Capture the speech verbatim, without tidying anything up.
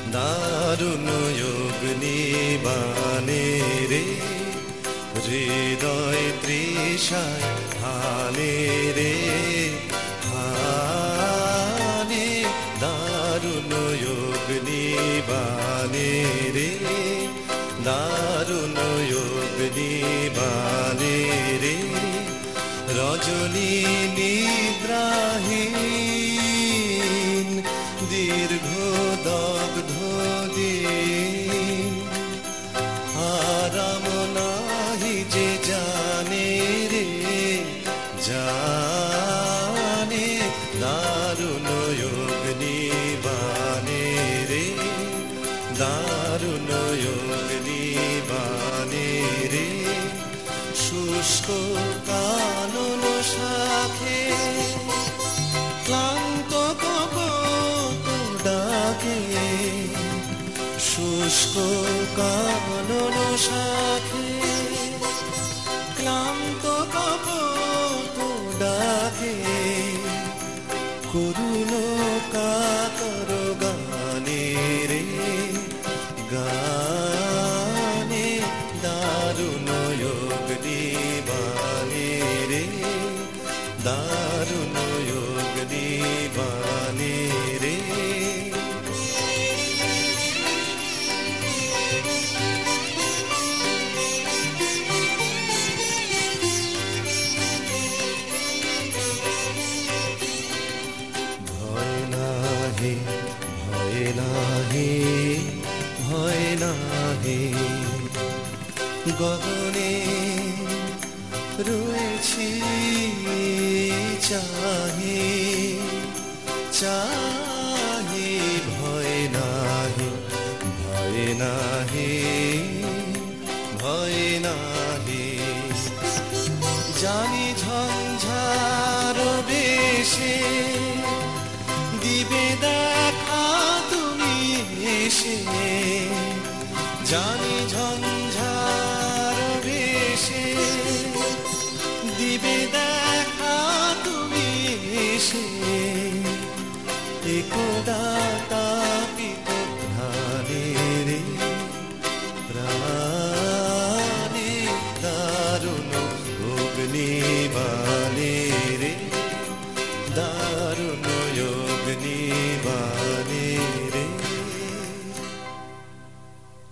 দারুণ অগ্নিবাণে রে হৃদয় তৃষায় হানে রে হানে দারুণ অগ্নিবাণে রে দারুণ অগ্নিবাণে রে রজনী নিদ্রাহীন দীর্ঘ দগ্ধ দিন আরাম নাহি যে জানে রে জানে দারুণ অগ্নিবাণে রে দারুণ অগ্নিবাণে রে শুষ্ক কানন শাখে ক্লান্ত কপোত ডাকে শুষ্ক কানন শাখে ক্লান্ত কপোত ডাকে করুণ কাতর গানে রে গানে দারুণ অগ্নিবাণে রে দারুণ অগ্নিবাণে রে ভয় নাহি ভয় নাহি ভয় নাহি গগনে রয়েছি চাহি চাহি ভয় নাহি ভয় নাহি ভয় নাহি জানি ঝঞ্ঝার বেশে দিবে দেখা তুমি এসে জানি